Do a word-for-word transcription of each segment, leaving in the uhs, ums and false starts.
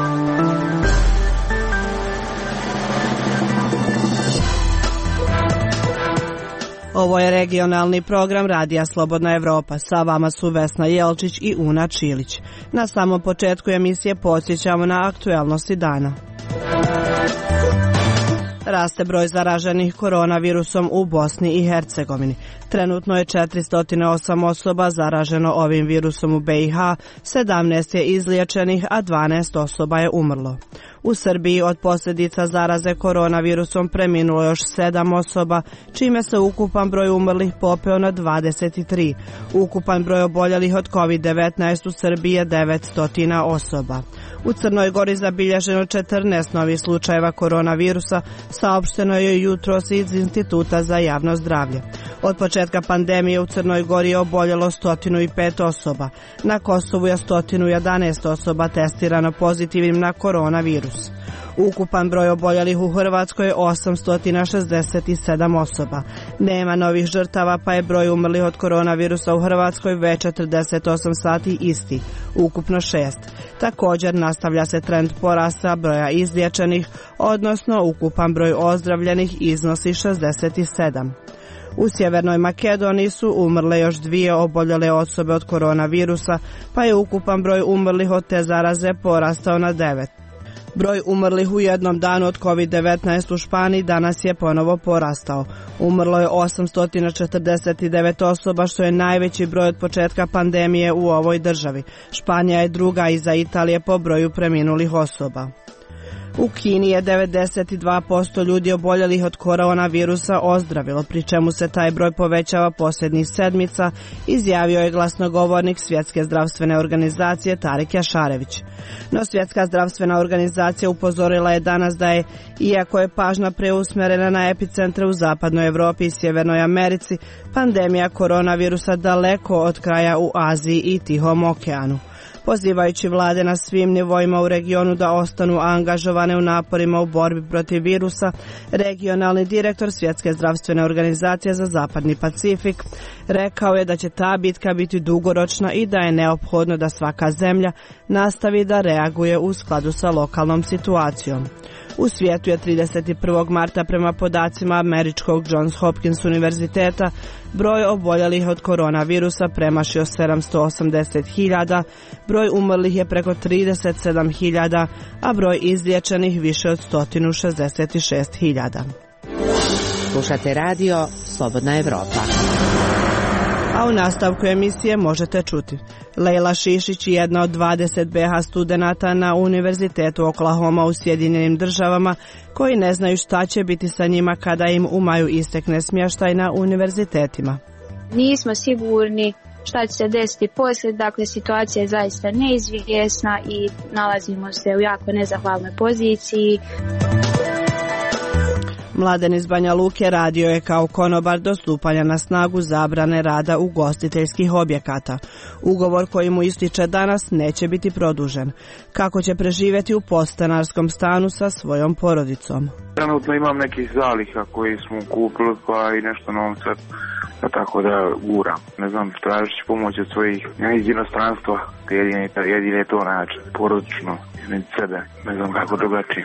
Ovo je regionalni program Radija Slobodna Evropa. Sa vama su Vesna Jelčić i Una Čilić. Na samom početku emisije podsjećamo na aktuelnosti dana. Raste broj zaraženih koronavirusom u Bosni i Hercegovini. Trenutno je četiristo osam osoba zaraženo ovim virusom u be i ha, sedamnaest je izliječenih, a dvanaest osoba je umrlo. U Srbiji od posljedica zaraze koronavirusom preminulo još sedam osoba, čime se ukupan broj umrlih popeo na dvadeset tri. Ukupan broj oboljelih od kovid devetnaest u Srbiji je devetsto osoba. U Crnoj Gori zabilježeno četrnaest novih slučajeva koronavirusa, saopšteno je jutros iz Instituta za javno zdravlje. Od početka pandemije u Crnoj Gori je oboljelo sto pet osoba. Na Kosovu je sto jedanaest osoba testirano pozitivnim na koronavirus. Ukupan broj oboljelih u Hrvatskoj je osamsto šezdeset sedam osoba. Nema novih žrtava, pa je broj umrlih od koronavirusa u Hrvatskoj već četrdeset osam sati isti, ukupno šest. Također nastavlja se trend porasta broja izliječenih, odnosno ukupan broj ozdravljenih iznosi šezdeset sedam. U Sjevernoj Makedoniji su umrle još dvije oboljele osobe od koronavirusa, pa je ukupan broj umrlih od te zaraze porastao na devet. Broj umrlih u jednom danu od kovid devetnaest u Španiji danas je ponovo porastao. Umrlo je osamsto četrdeset devet osoba, što je najveći broj od početka pandemije u ovoj državi. Španija je druga iza Italije po broju preminulih osoba. U Kini je devedeset dva posto ljudi oboljelih od koronavirusa ozdravilo, pri čemu se taj broj povećava posljednjih sedmica, izjavio je glasnogovornik Svjetske zdravstvene organizacije Tarik Jašarević. No Svjetska zdravstvena organizacija upozorila je danas da je, iako je pažnja preusmjerena na epicentre u zapadnoj Europi i Sjevernoj Americi, pandemija koronavirusa daleko od kraja u Aziji i Tihom okeanu. Pozivajući vlade na svim nivoima u regionu da ostanu angažovane u naporima u borbi protiv virusa, regionalni direktor Svjetske zdravstvene organizacije za Zapadni Pacifik rekao je da će ta bitka biti dugoročna i da je neophodno da svaka zemlja nastavi da reaguje u skladu sa lokalnom situacijom. U svijetu je trideset prvog marta prema podacima američkog Johns Hopkins univerziteta broj oboljelih od koronavirusa premašio sedamsto osamdeset hiljada, broj umrlih je preko trideset sedam hiljada, a broj izliječenih više od sto šezdeset šest hiljada. Slušate radio Slobodna Evropa. A u nastavku emisije možete čuti. Lejla Šišić, jedna od dvadeset be ha studenata na Univerzitetu Oklahoma u Sjedinjenim državama, koji ne znaju šta će biti sa njima kada im u maju istekne smještaj na univerzitetima. Nismo sigurni šta će se desiti poslije, dakle situacija je zaista neizvjesna i nalazimo se u jako nezahvalnoj poziciji. Mladen iz Banja Luke radio je kao konobar do stupanja na snagu zabrane rada ugostiteljskih objekata. Ugovor koji mu ističe danas neće biti produžen. Kako će preživjeti u podstanarskom stanu sa svojom porodicom? Trenutno imam nekih zaliha koji smo kupili, pa i nešto novca, pa tako da guram. Ne znam, tražit ću pomoć od svojih iz inostranstva. Jedine, jedine je to način, porodično, između sebe. Ne znam kako drugačije.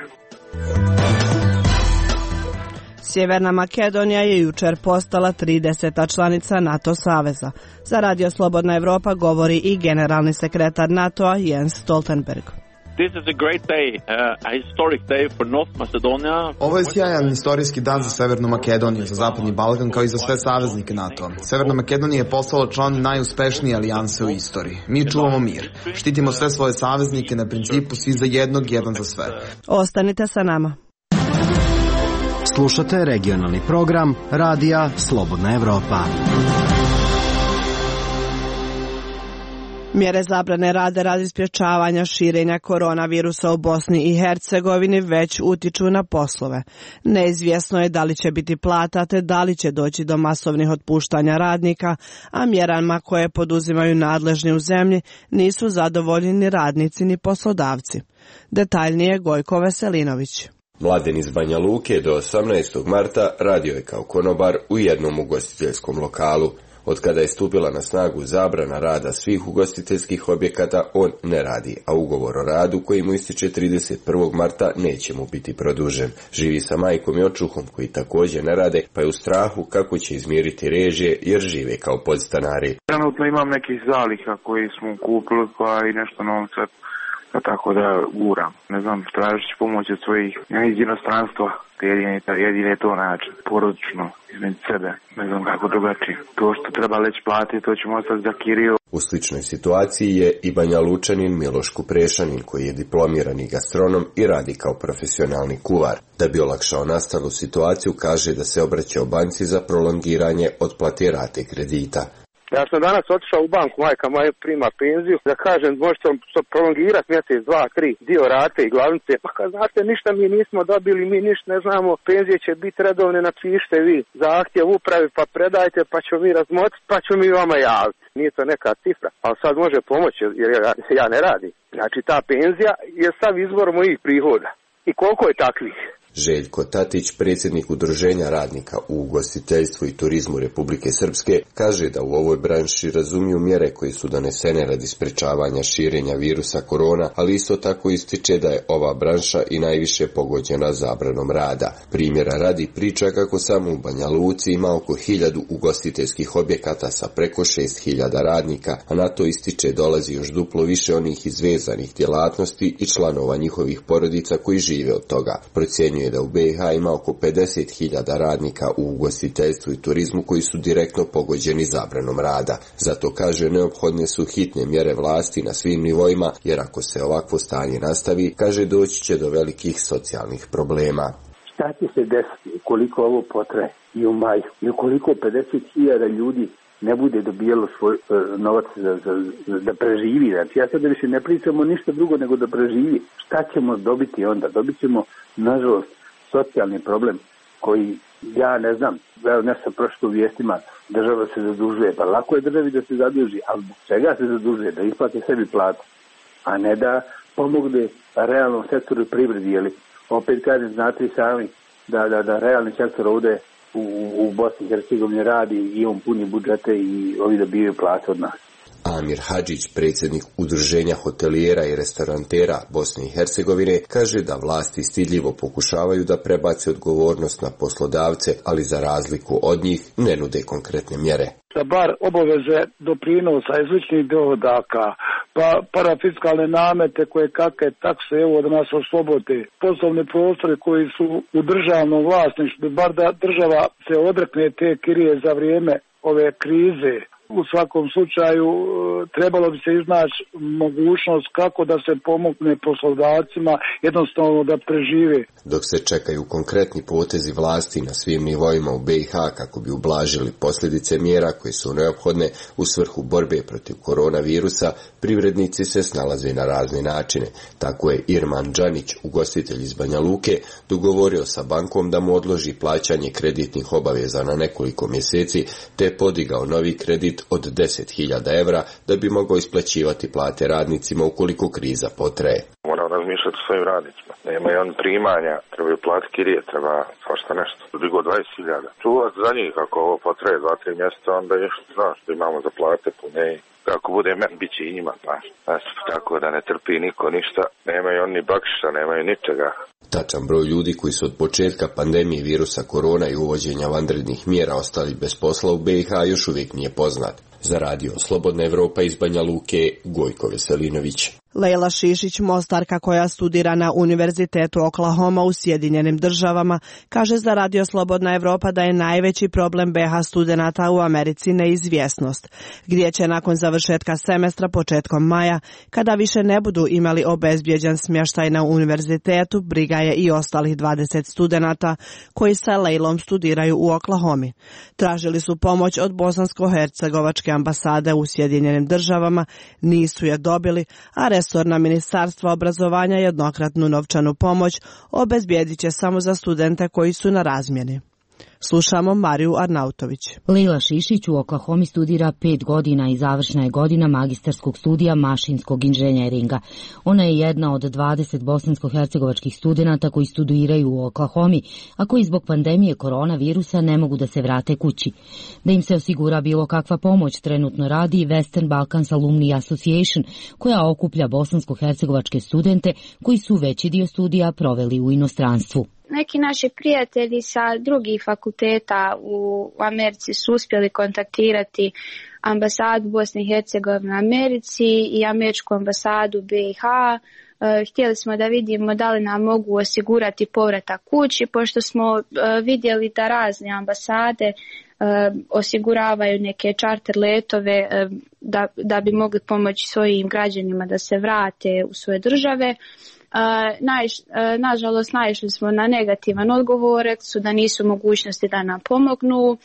Sjeverna Makedonija je jučer postala trideseta članica NATO saveza. Za Radio Slobodna Evropa govori i generalni sekretar NATO-a Jens Stoltenberg. This is a great day, uh, a historic day for North Macedonia. Ovo je sjajan historijski dan za Severnu Makedoniju, za Zapadni Balkan, kao i za sve saveznike NATO. Severna Makedonija je postala član najuspešnije alijanse u istoriji. Mi čuvamo mir. Štitimo sve svoje saveznike na principu svi za jednog, jedan za sve. Ostanite sa nama. Slušate regionalni program Radija Slobodna Evropa. Mjere zabrane rada radi sprječavanja širenja koronavirusa u Bosni i Hercegovini već utiču na poslove. Neizvjesno je da li će biti plata te da li će doći do masovnih otpuštanja radnika, a mjerama koje poduzimaju nadležni u zemlji nisu zadovoljni ni radnici ni poslodavci. Detaljnije Gojko Veselinović. Mladen iz Banja Luke do osamnaestog marta radio je kao konobar u jednom ugostiteljskom lokalu. Od kada je stupila na snagu zabrana rada svih ugostiteljskih objekata, on ne radi, a ugovor o radu koji mu ističe trideset prvog marta neće mu biti produžen. Živi sa majkom i očuhom koji također ne rade, pa je u strahu kako će izmiriti režije jer žive kao podstanari. Trenutno imam nekih zaliha koji smo kupili pa i nešto novca, pa tako da guram. Ne znam, tražit ću pomoć od svojih iz inostranstva. Jedini, jedini je to način, porodično, između sebe, ne znam kako drugačije. To što treba leć platiti, to ćemo ostati za kiriju. U sličnoj situaciji je i Banja Lučanin Miloš Kuprešanin, koji je diplomirani gastronom i radi kao profesionalni kuvar. Da bi olakšao nastalu situaciju, kaže da se obraćao banci za prolongiranje otplate rate kredita. Ja sam danas otišao u banku, majka moja prima penziju, da kažem možete prolongirati mjesec, dva, tri, dio rate i glavnice. Pa kad znate, ništa mi nismo dobili, mi ništa ne znamo, penzije će biti redovne, napišite vi zahtjev upravi pa predajte pa ćemo mi razmotriti pa ćemo mi vama javiti. Nije to neka cifra, ali sad može pomoći jer ja, ja ne radim. Znači ta penzija je sav izvor mojih prihoda. I koliko je takvih? Željko Tatić, predsjednik Udruženja radnika u ugostiteljstvu i turizmu Republike Srpske, kaže da u ovoj branši razumiju mjere koje su donesene radi sprečavanja širenja virusa korona, ali isto tako ističe da je ova branša i najviše pogođena zabranom rada. Primjera radi priča kako samo u Banja Luci ima oko hiljadu ugostiteljskih objekata sa preko šest hiljada radnika, a na to ističe dolazi još duplo više onih izvezanih djelatnosti i članova njihovih porodica koji žive od toga. Procjenjuje da u B i H ima oko pedeset hiljada radnika u ugostiteljstvu i turizmu koji su direktno pogođeni zabranom rada. Zato kaže neophodne su hitne mjere vlasti na svim nivoima, jer ako se ovakvo stanje nastavi, kaže doći će do velikih socijalnih problema. Šta će se desiti ukoliko ovo potraje i u maju i ukoliko pedeset hiljada ljudi ne bude dobijalo svoj uh, novac za, za, za, da preživi. Znači, ja sad da više ne pričamo ništa drugo nego da preživi. Šta ćemo dobiti onda? Dobit ćemo, nažalost, socijalni problem koji, ja ne znam, evo ne sam prošlo u vijestima, država se zadužuje. Pa lako je državi da se zaduži, ali čega se zadužuje? Da isplate sebi platu, a ne da pomogne realnom sektoru i privredi. Jeli? Opet kažem, znate i sami da, da, da realni sektor ovdje u, u Bosni i Hercegovini radi i on puni budžete i ovi dobijaju plate od nas. Amir Hadžić, predsjednik Udruženja hotelijera i restaurantera Bosne i Hercegovine, kaže da vlasti stidljivo pokušavaju da prebace odgovornost na poslodavce, ali za razliku od njih ne nude konkretne mjere. Da bar obaveze doprinosa iz ličnih dohodaka, pa parafiskalne namete koje kakve takse, evo da nas oslobode, poslovne prostore koji su u državnom vlasništvu, bar da država se odrekne te kirije za vrijeme ove krize. U svakom slučaju trebalo bi se iznaći mogućnost kako da se pomogne poslodavcima jednostavno da prežive. Dok se čekaju konkretni potezi vlasti na svim nivoima u B i H kako bi ublažili posljedice mjera koje su neophodne u svrhu borbe protiv koronavirusa, privrednici se snalaze na razne načine. Tako je Irman Đanić, ugostitelj iz Banja Luke, dogovorio sa bankom da mu odloži plaćanje kreditnih obaveza na nekoliko mjeseci, te podigao novi kredit od deset hiljada evra da bi mogao isplaćivati plate radnicima ukoliko kriza potraje. Moram razmišljati o svojim radnicima. Nemaju oni primanja, trebaju platiti kirije, treba svašta nešto. Dugo dvadeset hiljada. Čuvat za njih, ako ovo potraje dva, tri mjeseca, onda je što znaš, da imamo za plate pune. Kako bude men, bit će i njima, znaš. Tako da ne trpi niko ništa, nemaju oni bakšiša, nemaju ničega. Tačan broj ljudi koji su od početka pandemije virusa korona i uvođenja vanrednih mjera ostali bez posla u B i H još uvijek nije poznat. Za radio Slobodna Evropa iz Banja Luke, Gojko Veselinović. Lejla Šišić, mostarka koja studira na Univerzitetu Oklahoma u Sjedinjenim državama, kaže za radio Slobodna Evropa da je najveći problem B i H studenata u Americi neizvjesnost, gdje će nakon završetka semestra početkom maja, kada više ne budu imali obezbjeđen smještaj na univerzitetu, briga je i ostalih dvadeset studenata koji sa Lejlom studiraju u Oklahomi. Tražili su pomoć od bosansko-hercegovačke ambasade u Sjedinjenim državama, nisu je dobili, a resorna ministarstva obrazovanja jednokratnu novčanu pomoć obezbijedit će samo za studente koji su na razmjeni. Slušamo Mariju Arnautović. Lejla Šišić u Oklahomi studira pet godina i završna je godina magistarskog studija mašinskog inženjeringa. Ona je jedna od dvadeset bosansko-hercegovačkih studenata koji studiraju u Oklahomi, a koji zbog pandemije koronavirusa ne mogu da se vrate kući. Da im se osigura bilo kakva pomoć, trenutno radi Western Balkans Alumni Association, koja okuplja bosansko-hercegovačke studente koji su veći dio studija proveli u inostranstvu. Neki naši prijatelji sa drugih fakulteta u Americi su uspjeli kontaktirati ambasadu Bosne i Hercegovine u Americi i američku ambasadu B i H. Htjeli smo da vidimo da li nam mogu osigurati povratak kući, pošto smo vidjeli da razne ambasade osiguravaju neke čarter letove da, da bi mogli pomoći svojim građanima da se vrate u svoje države. Uh, naiš, uh, nažalost naišli smo na negativan odgovor, su da nisu mogućnosti da nam pomognu uh,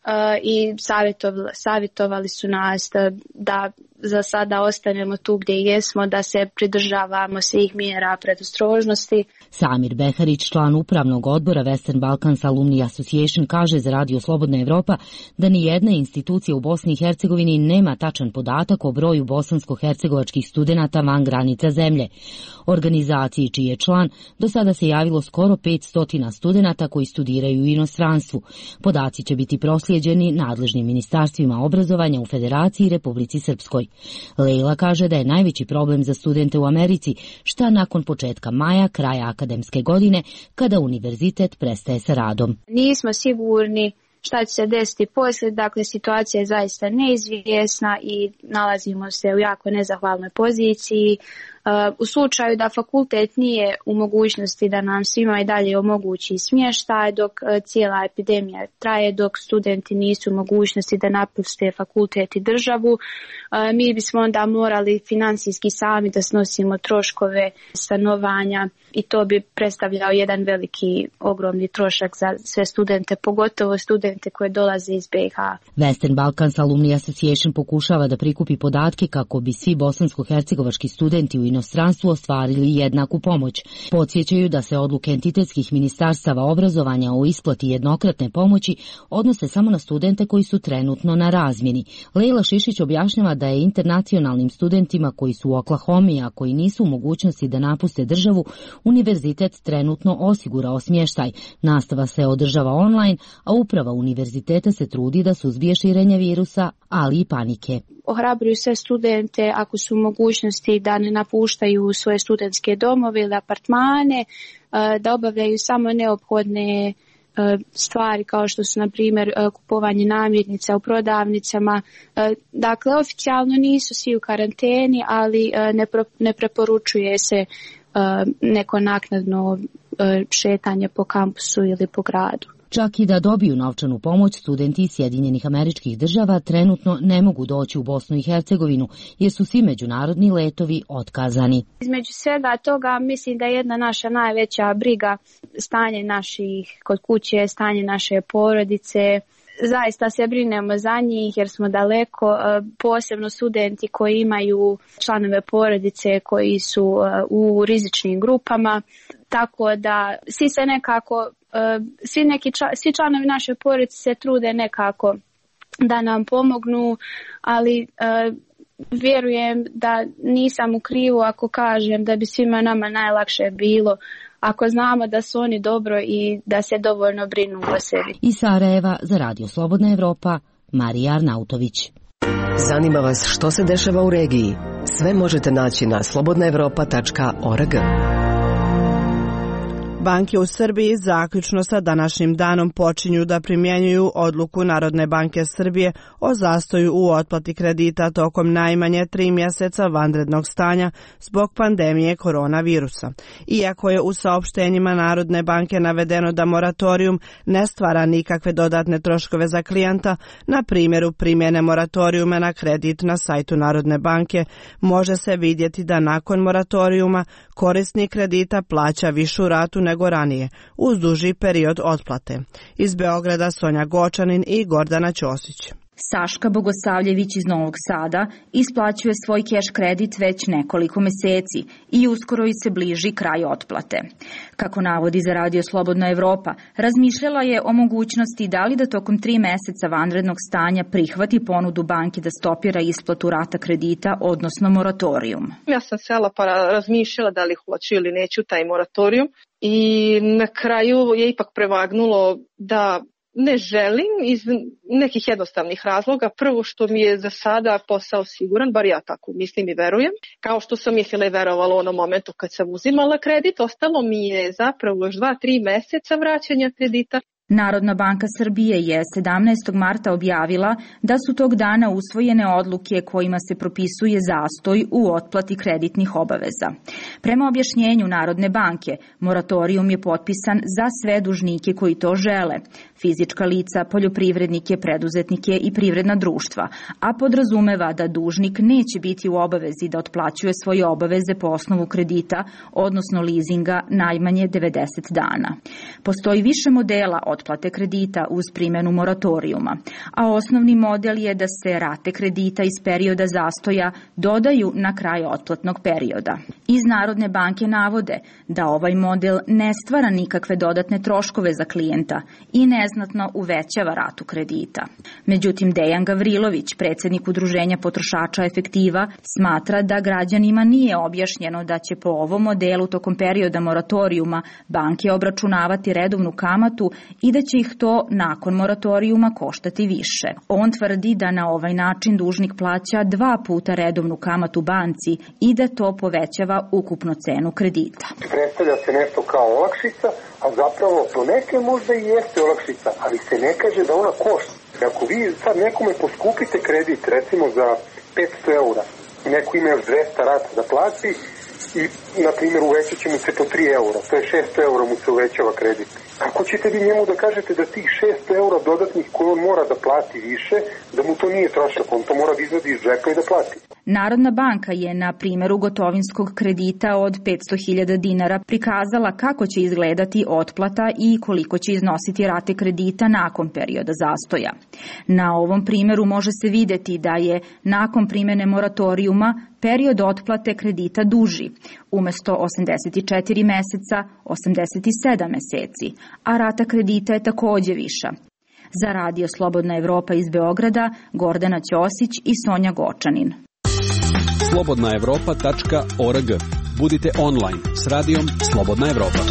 i savjetovali, savjetovali su nas da, da za sada ostanemo tu gdje jesmo, da se pridržavamo svih mjera predostrožnosti. Samir Beharić, član upravnog odbora Western Balkans Alumni Association, kaže za Radio Slobodna Evropa da ni jedna institucija u Bosni i Hercegovini nema tačan podatak o broju bosansko-hercegovačkih studenata van granica zemlje. Organizaciji čiji je član do sada se javilo skoro petsto studenata koji studiraju u inostranstvu. Podaci će biti proslijeđeni nadležnim ministarstvima obrazovanja u Federaciji i Republici Srpskoj. Lejla kaže da je najveći problem za studente u Americi šta nakon početka maja, kraja akademske godine, kada univerzitet prestaje sa radom. Nismo sigurni šta će se desiti poslije, dakle situacija je zaista neizvjesna i nalazimo se u jako nezahvalnoj poziciji. U slučaju da fakultet nije u mogućnosti da nam svima i dalje omogući smještaj dok cijela epidemija traje, dok studenti nisu u mogućnosti da napuste fakultet i državu, mi bismo onda morali financijski sami da snosimo troškove stanovanja i to bi predstavljao jedan veliki, ogromni trošak za sve studente, pogotovo studente koje dolaze iz B i H. Western Balkans Alumni Association pokušava da prikupi podatke kako bi svi bosansko-hercegovački studenti u inostranstvu ostvarili jednaku pomoć. Podsjećaju da se odluke entitetskih ministarstava obrazovanja o isplati jednokratne pomoći odnose samo na studente koji su trenutno na razmjeni. Lejla Šišić objašnjava da je internacionalnim studentima koji su u Oklahomi, a koji nisu u mogućnosti da napuste državu, univerzitet trenutno osigurao smještaj. Nastava se održava online, a uprava univerziteta se trudi da suzbije širenje virusa, ali i panike. Ohrabruju sve studente ako su u mogućnosti da ne napuštaju svoje studentske domove ili apartmane, da obavljaju samo neophodne stvari kao što su na primjer kupovanje namirnica u prodavnicama. Dakle, oficijalno nisu svi u karanteni, ali ne, pro, ne preporučuje se neko naknadno šetanje po kampusu ili po gradu. Čak i da dobiju novčanu pomoć, studenti iz Sjedinjenih Američkih Država trenutno ne mogu doći u Bosnu i Hercegovinu jer su svi međunarodni letovi otkazani. Između svega toga mislim da je jedna naša najveća briga stanje naših kod kuće, stanje naše porodice. Zaista se brinemo za njih jer smo daleko, posebno studenti koji imaju članove porodice koji su u rizičnim grupama, tako da svi se nekako, svi, neki, svi članovi naše porodice se trude nekako da nam pomognu, ali vjerujem da nisam u krivu ako kažem da bi svima nama najlakše bilo ako znamo da su oni dobro i da se dovoljno brinu o sebi. Iz Sarajeva za Radio Slobodna Evropa, Marija Arnautović. Zanima vas što se dešava u regiji? Sve možete naći na slobodna evropa tačka org. Banke u Srbiji zaključno sa današnjim danom počinju da primjenjuju odluku Narodne banke Srbije o zastoju u otplati kredita tokom najmanje tri mjeseca vanrednog stanja zbog pandemije koronavirusa. Iako je u saopštenjima Narodne banke navedeno da moratorijum ne stvara nikakve dodatne troškove za klijenta, na primjeru primjene moratorijuma na kredit na sajtu Narodne banke, može se vidjeti da nakon moratorijuma korisnik kredita plaća višu ratu nego ranije, uz duži period otplate. Iz Beograda Sonja Gočanin i Gordana Ćosić. Saška Bogosavljević iz Novog Sada isplaćuje svoj keš kredit već nekoliko meseci i uskoro i se bliži kraj otplate. Kako navodi za Radio Slobodna Evropa, razmišljala je o mogućnosti da li da tokom tri meseca vanrednog stanja prihvati ponudu banke da stopira isplatu rata kredita, odnosno moratorijum. Ja sam sela pa razmišljala da li hoću ili neću taj moratorijum i na kraju je ipak prevagnulo da ne želim iz nekih jednostavnih razloga. Prvo što mi je za sada posao siguran, bar ja tako mislim i verujem. Kao što sam mislila i verovala u onom momentu kad sam uzimala kredit, ostalo mi je zapravo još dva, tri meseca vraćanja kredita. Narodna banka Srbije je sedamnaestog marta objavila da su tog dana usvojene odluke kojima se propisuje zastoj u otplati kreditnih obaveza. Prema objašnjenju Narodne banke, moratorijum je potpisan za sve dužnike koji to žele, fizička lica, poljoprivrednike, preduzetnike i privredna društva, a podrazumeva da dužnik neće biti u obavezi da otplaćuje svoje obaveze po osnovu kredita, odnosno leasinga, najmanje devedeset dana. Postoji više modela otplate kredita uz primjenu moratorijuma, a osnovni model je da se rate kredita iz perioda zastoja dodaju na kraj otplatnog perioda. Iz Narodne banke navode da ovaj model ne stvara nikakve dodatne troškove za klijenta i neznatno uvećava ratu kredita. Međutim, Dejan Gavrilović, predsjednik Udruženja potrošača Efektiva, smatra da građanima nije objašnjeno da će po ovom modelu tokom perioda moratorijuma banke obračunavati redovnu kamatu i da će ih to nakon moratorijuma koštati više. On tvrdi da na ovaj način dužnik plaća dva puta redovnu kamatu banci i da to povećava ukupnu cenu kredita. Predstavlja se nešto kao olakšica, a zapravo do neke možda i jeste olakšica, ali se ne kaže da ona košta. Ako vi sad nekome poskupite kredit, recimo za petsto eura, neko ima još dvesta rata da plati i, na primjer, uvećat će mu se po tri eura, to je šesto eura mu se uvećava kredit. Kako ćete vi njemu da kažete da tih šesto eura dodatnih koje on mora da plati više, da mu to nije trošak, on to mora da izvadi iz džepa i da plati? Narodna banka je na primjeru gotovinskog kredita od petsto hiljada dinara prikazala kako će izgledati otplata i koliko će iznositi rate kredita nakon perioda zastoja. Na ovom primjeru može se vidjeti da je nakon primjene moratorijuma period otplate kredita duži, umjesto osamdeset četiri meseca, osamdeset sedam meseci, a rata kredita je također viša. Za Radio Slobodna Evropa iz Beograda, Gordana Ćosić i Sonja Gočanin. slobodna evropa tačka org. Budite online s radijom Slobodna Evropa.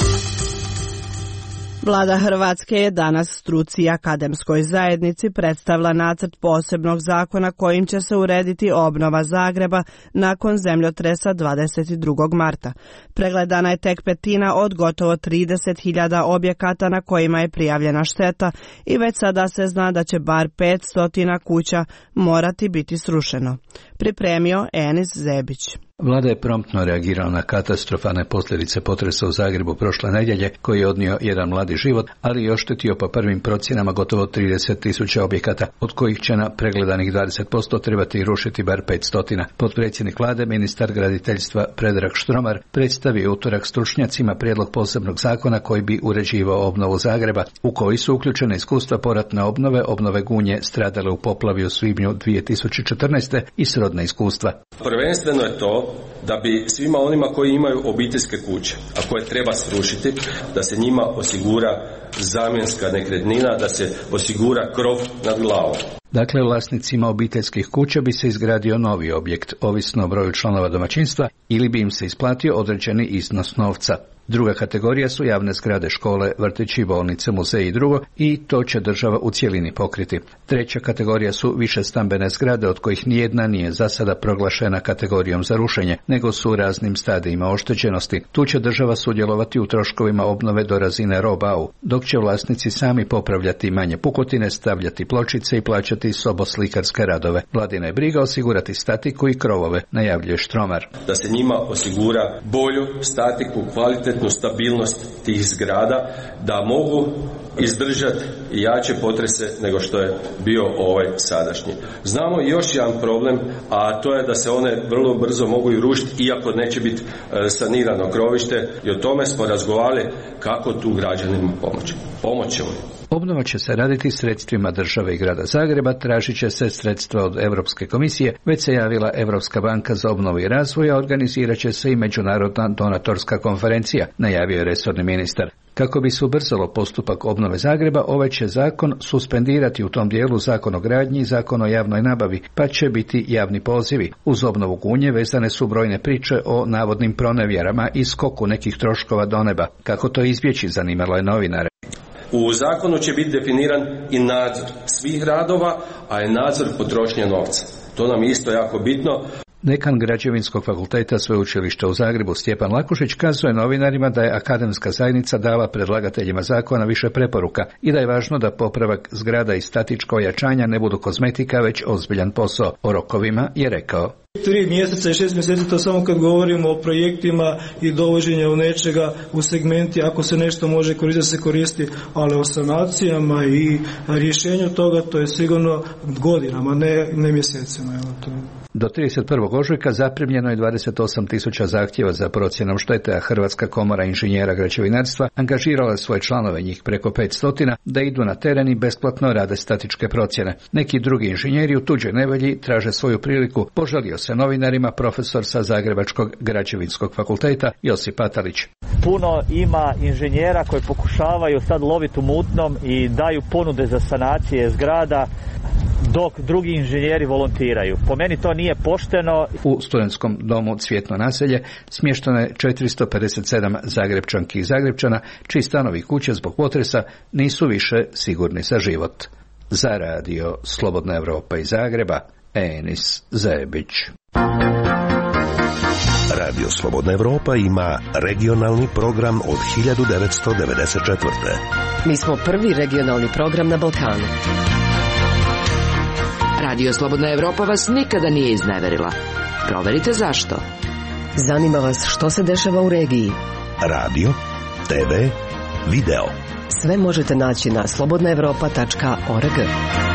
Vlada Hrvatske je danas struci i akademskoj zajednici predstavila nacrt posebnog zakona kojim će se urediti obnova Zagreba nakon zemljotresa dvadeset drugog marta. Pregledana je tek petina od gotovo trideset hiljada objekata na kojima je prijavljena šteta i već sada se zna da će bar petsto kuća morati biti srušeno. Pripremio Enis Zebić. Vlada je promptno reagirala na katastrofalne posljedice potresa u Zagrebu prošle nedjelje, koji je odnio jedan mladi život, ali i oštetio po prvim procjenama gotovo trideset tisuća objekata, od kojih će na pregledanih dvadeset posto trebati rušiti bar petsto. Potpredsjednik Vlade, ministar graditeljstva Predrag Štromar, predstavio utorak stručnjacima prijedlog posebnog zakona koji bi uređivao obnovu Zagreba, u koji su uključene iskustva poratne obnove, obnove Gunje stradale u poplavi u svibnju dvije tisuće četrnaeste i srodna iskustva. Prvenstveno je to da bi svima onima koji imaju obiteljske kuće, a koje treba srušiti, da se njima osigura zamjenska nekretnina, da se osigura krov nad glavom. Dakle, vlasnicima obiteljskih kuća bi se izgradio novi objekt, ovisno o broju članova domaćinstva, ili bi im se isplatio određeni iznos novca. Druga kategorija su javne zgrade, škole, vrtići, bolnice, muzeji i drugo, i to će država u cjelini pokriti. Treća kategorija su više stambene zgrade, od kojih nijedna nije za sada proglašena kategorijom za rušenje, nego su u raznim stadijima oštećenosti. Tu će država sudjelovati u troškovima obnove do razine roh-bau, dok će vlasnici sami popravljati manje pukotine, stavljati pločice i plaćati soboslikarske radove. Vladina je briga osigurati statiku i krovove, najavljuje Štromar. Da se njima osigura bolju statiku, kvalitetnu stabilnost tih zgrada, da mogu izdržati jače potrese nego što je bio ovaj sadašnji. Znamo još jedan problem, a to je da se one vrlo brzo mogu i rušiti iako neće biti sanirano krovište i o tome smo razgovarali kako tu građanima pomoći. Pomoći ćemo. Obnova će se raditi sredstvima države i grada Zagreba, tražit će se sredstva od Europske komisije, već se javila Europska banka za obnovu i razvoj, a organizirat će se i međunarodna donatorska konferencija, najavio je resorni ministar. Kako bi se ubrzalo postupak obnove Zagreba, ovaj će zakon suspendirati u tom dijelu Zakon o gradnji i Zakon o javnoj nabavi, pa će biti javni pozivi. Uz obnovu Gunje vezane su brojne priče o navodnim pronevjerama i skoku nekih troškova do neba. Kako to izbjeći, zanimalo je novinare. U zakonu će biti definiran i nadzor svih radova, a i nadzor potrošnje novca. To nam je isto jako bitno. Dekan Građevinskog fakulteta Sveučilišta u Zagrebu Stjepan Lakušić kazuje novinarima da je akademska zajednica dala predlagateljima zakona više preporuka i da je važno da popravak zgrada i statičko ojačanja ne budu kozmetika, već ozbiljan posao. O rokovima je rekao. Tri mjeseca i šest mjeseci, to samo kad govorimo o projektima i dovođenju nečega u segmenti, ako se nešto može koristiti, se koristi, ali o sanacijama i rješenju toga, to je sigurno godinama, ne, ne mjesecima. Evo to. Do trideset prvog ožujka zaprimljeno je dvadeset osam tisuća zahtjeva za procjenom štete, a Hrvatska komora inženjera građevinarstva angažirala svoje članove, njih preko petsto, da idu na teren i besplatno rade statičke procjene. Neki drugi inženjeri u tuđoj nevolji traže svoju priliku, požalio se novinarima profesor sa Zagrebačkog građevinskog fakulteta Josip Patalić. Puno ima inženjera koji pokušavaju sad loviti u mutnom i daju ponude za sanacije zgrada, dok drugi inženjeri volontiraju. Po meni to nije pošteno. U studentskom domu Cvjetno naselje smješteno je četiristo pedeset sedam Zagrebčanki i Zagrebčana, čiji stanovi i kuće zbog potresa nisu više sigurni za život. Za radio Slobodna Evropa iz Zagreba, Enis Zebić. Radio Slobodna Evropa ima regionalni program od hiljadu devetsto devedeset četvrte. Mi smo prvi regionalni program na Balkanu. Radio Slobodna Evropa vas nikada nije izneverila. Proverite zašto. Zanima vas što se dešava u regiji. Radio, te ve, video. Sve možete naći na slobodna evropa tačka org.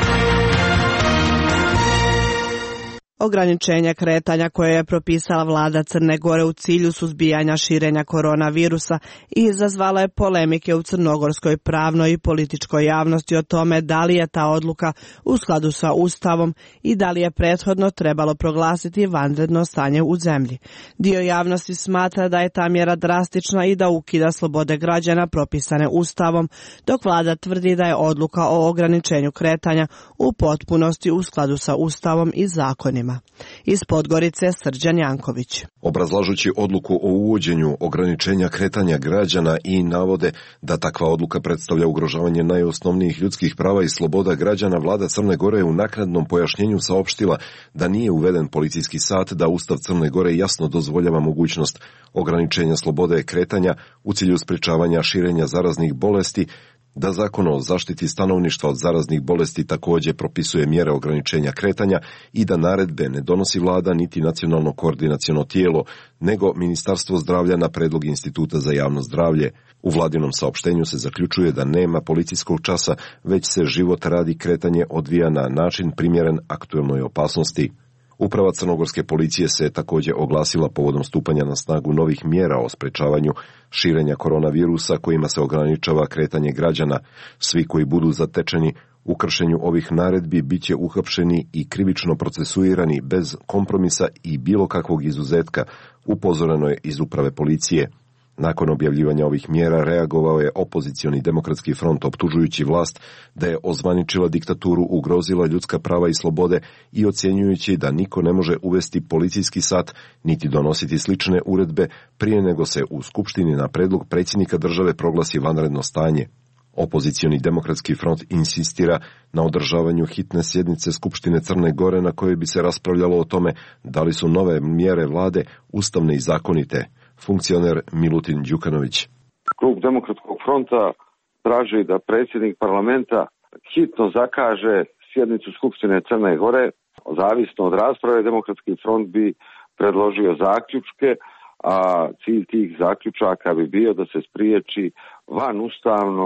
Ograničenja kretanja koje je propisala vlada Crne Gore u cilju suzbijanja širenja koronavirusa i izazvala je polemike u crnogorskoj pravnoj i političkoj javnosti o tome da li je ta odluka u skladu sa Ustavom i da li je prethodno trebalo proglasiti vanredno stanje u zemlji. Dio javnosti smatra da je ta mjera drastična i da ukida slobode građana propisane Ustavom, dok vlada tvrdi da je odluka o ograničenju kretanja u potpunosti u skladu sa Ustavom i zakonima. Iz Podgorice Srđan Janković. Obrazlažući odluku o uvođenju ograničenja kretanja građana i navode da takva odluka predstavlja ugrožavanje najosnovnijih ljudskih prava i sloboda građana, vlada Crne Gore je u naknadnom pojašnjenju saopštila da nije uveden policijski sat, da Ustav Crne Gore jasno dozvoljava mogućnost ograničenja slobode kretanja u cilju sprečavanja širenja zaraznih bolesti, da Zakon o zaštiti stanovništva od zaraznih bolesti također propisuje mjere ograničenja kretanja i da naredbe ne donosi vlada niti nacionalno koordinaciono tijelo, nego Ministarstvo zdravlja na predlog Instituta za javno zdravlje. U vladinom saopštenju se zaključuje da nema policijskog časa, već se život radi kretanje odvija na način primjeren aktuelnoj opasnosti. Uprava crnogorske policije se također oglasila povodom stupanja na snagu novih mjera o sprečavanju širenja koronavirusa kojima se ograničava kretanje građana. Svi koji budu zatečeni u kršenju ovih naredbi bit će uhapšeni i krivično procesuirani bez kompromisa i bilo kakvog izuzetka, upozoreno je iz uprave policije. Nakon objavljivanja ovih mjera reagovao je opozicioni demokratski front optužujući vlast da je ozvaničila diktaturu, ugrozila ljudska prava i slobode i ocjenjujući da niko ne može uvesti policijski sat niti donositi slične uredbe prije nego se u Skupštini na predlog predsjednika države proglasi vanredno stanje. Opozicioni demokratski front insistira na održavanju hitne sjednice Skupštine Crne Gore na kojoj bi se raspravljalo o tome da li su nove mjere vlade ustavne i zakonite. Funkcioner Milutin Đukanović. Klub Demokratskog fronta traži da predsjednik parlamenta hitno zakaže sjednicu Skupštine Crne Gore. Zavisno od rasprave, Demokratski front bi predložio zaključke, a cilj tih zaključaka bi bio da se spriječi vanustavno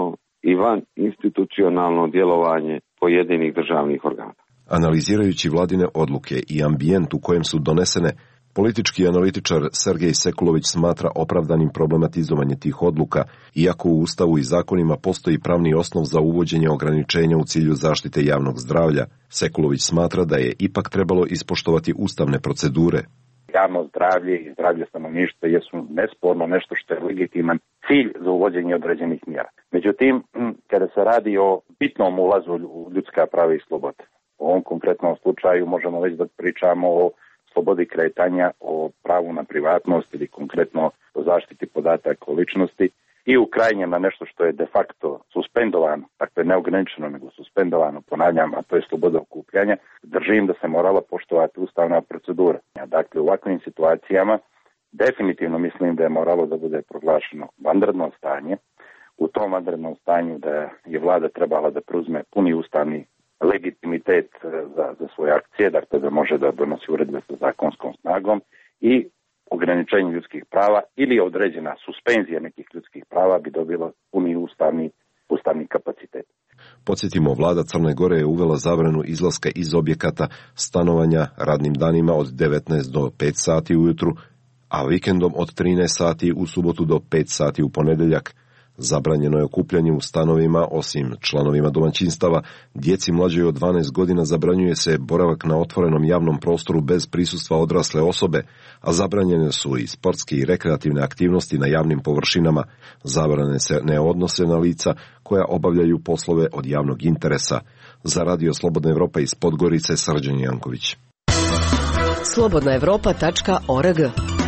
i van institucionalno djelovanje pojedinih državnih organa. Analizirajući vladine odluke i ambijent u kojem su donesene, politički analitičar Sergej Sekulović smatra opravdanim problematizovanje tih odluka, iako u Ustavu i zakonima postoji pravni osnov za uvođenje ograničenja u cilju zaštite javnog zdravlja. Sekulović smatra da je ipak trebalo ispoštovati ustavne procedure. Javno zdravlje i zdravlje stanovništva jesu nesporno nešto što je legitiman cilj za uvođenje određenih mjera. Međutim, kada se radi o bitnom ulazu u ljudska prava i slobode, u ovom konkretnom slučaju možemo već da pričamo o slobodi kretanja, o pravu na privatnost ili konkretno o zaštiti podataka o ličnosti i u krajnjem na nešto što je de facto suspendovano, dakle ne ograničeno nego suspendovano, ponavljam, a to je sloboda okupljanja, držim da se morala poštovati ustavna procedura. Dakle, u ovakvim situacijama definitivno mislim da je moralo da bude proglašeno vanredno stanje. U tom vanrednom stanju da je vlada trebala da preuzme puni ustavni legitimitet za, za svoje akcije, dakle da može da donosi uredbe sa zakonskom snagom i ograničenje ljudskih prava ili određena suspenzija nekih ljudskih prava bi dobila puni ustavni, ustavni kapacitet. Podsjetimo, vlada Crne Gore je uvela zabranu izlaska iz objekata stanovanja radnim danima od devetnaest do pet sati ujutru, a vikendom od trinaest sati u subotu do pet sati u ponedeljak. Zabranjeno je okupljanje u stanovima, osim članovima domaćinstava. Djeci mlađoj od dvanaest godina zabranjuje se boravak na otvorenom javnom prostoru bez prisustva odrasle osobe, a zabranjene su i sportske i rekreativne aktivnosti na javnim površinama. Zabrane se ne odnose na lica koja obavljaju poslove od javnog interesa. Za Radio Slobodna Evropa iz Podgorice, Srđan Janković. slobodna evropa tačka org.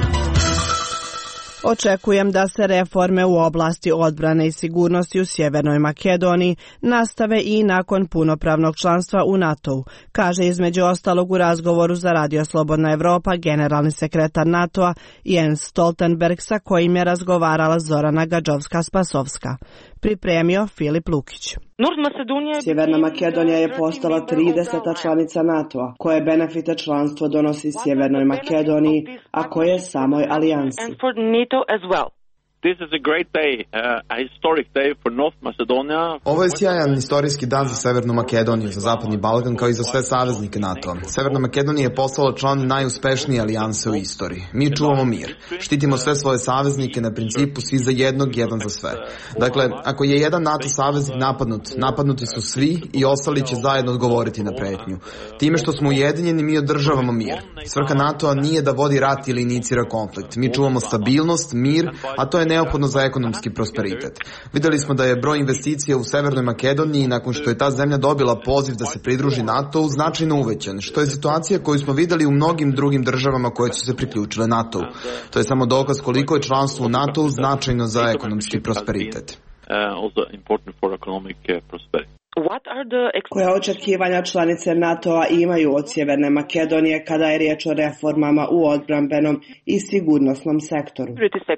Očekujem da se reforme u oblasti odbrane i sigurnosti u Sjevernoj Makedoniji nastave i nakon punopravnog članstva u NATO-u, kaže između ostalog u razgovoru za Radio Slobodna Evropa generalni sekretar NATO-a Jens Stoltenberg, sa kojim je razgovarala Zorana Gadžovska-Spasovska. Pripremio Filip Lukić. Sjeverna Makedonija je postala trideseta članica NATO-a, koje benefite članstvo donosi Sjevernoj Makedoniji, a koje samoj alijansi. Ovo je sjajan istorijski dan za Severnu Makedoniju, za Zapadni Balkan, kao i za sve saveznike NATO-a. Severna Makedonija je postala član najuspešnije alijanse u istoriji. Mi čuvamo mir. Štitimo sve svoje saveznike na principu svi za jednog, jedan za sve. Dakle, ako je jedan NATO saveznik napadnut, napadnuti su svi i ostali će zajedno odgovoriti na pretnju. Time što smo ujedinjeni, mi održavamo mir. Svrha NATO-a nije da vodi rat ili inicira konflikt. Mi čuvamo stabilnost, mir, a to je neophodno za ekonomski prosperitet. Vidjeli smo da je broj investicija u Severnoj Makedoniji nakon što je ta zemlja dobila poziv da se pridruži NATO-u značajno uvećan, što je situacija koju smo vidjeli u mnogim drugim državama koje su se priključile NATO-u. To je samo dokaz koliko je članstvo u NATO-u značajno za ekonomski prosperitet. Koja očekivanja članice NATO-a imaju od Sjeverne Makedonije kada je riječ o reformama u odbrambenom i sigurnosnom sektoru?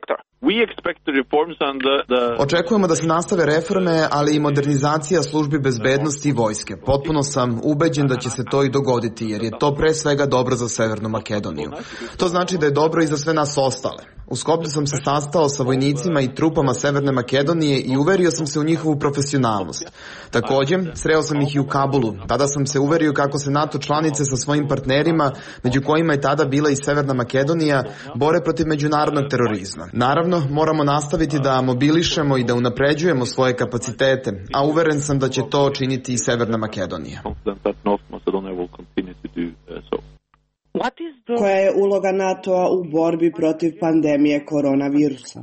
Očekujemo da se nastave reforme, ali i modernizacija službi bezbednosti i vojske. Potpuno sam ubeđen da će se to i dogoditi, jer je to pre svega dobro za Severnu Makedoniju. To znači da je dobro i za sve nas ostale. U Skoplju sam se sastao sa vojnicima i trupama Severne Makedonije i uverio sam se u njihovu profesionalnost. Također, sreo sam ih i u Kabulu. Tada sam se uverio kako se NATO članice sa svojim partnerima, među kojima je tada bila i Severna Makedonija, bore protiv međunarodnog terorizma. Naravno, moramo nastaviti da mobilišemo i da unapređujemo svoje kapacitete, a uveren sam da će to činiti i Severna Makedonija. Koja je uloga NATO-a u borbi protiv pandemije koronavirusa?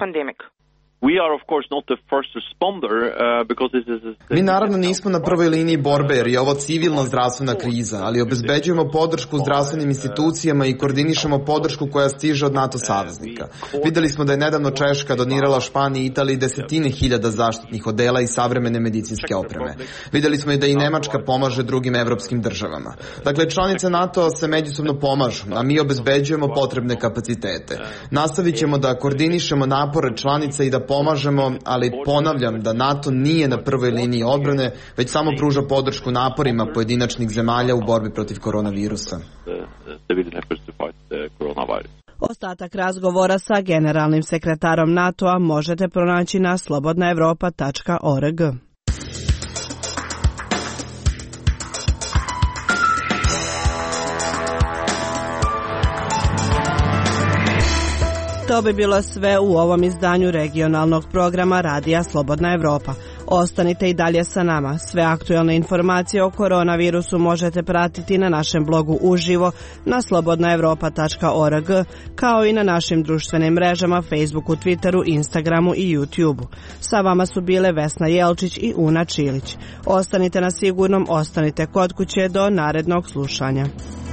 Mi naravno nismo na prvoj liniji borbe jer je ovo civilna zdravstvena kriza, ali obezbeđujemo podršku zdravstvenim institucijama i koordinišemo podršku koja stiže od NATO saveznika. Vidjeli smo da je nedavno Češka donirala Španiji i Italiji desetine hiljada zaštitnih odela i savremene medicinske opreme. Vidjeli smo i da i Nemačka pomaže drugim evropskim državama. Dakle, članice NATO se međusobno pomažu, a mi obezbeđujemo potrebne kapacitete. Nastavit ćemo da koordinišemo napore članica i da pomažemo, ali ponavljam da NATO nije na prvoj liniji odbrane, već samo pruža podršku naporima pojedinačnih zemalja u borbi protiv koronavirusa. Ostatak razgovora sa generalnim sekretarom NATO-a možete pronaći na slobodna evropa tačka org. To bi bilo sve u ovom izdanju regionalnog programa Radija Slobodna Evropa. Ostanite i dalje sa nama. Sve aktuelne informacije o koronavirusu možete pratiti na našem blogu uživo na slobodna evropa tačka org, kao i na našim društvenim mrežama Facebooku, Twitteru, Instagramu i YouTubeu. Sa vama su bile Vesna Jelčić i Una Čilić. Ostanite na sigurnom, ostanite kod kuće do narednog slušanja.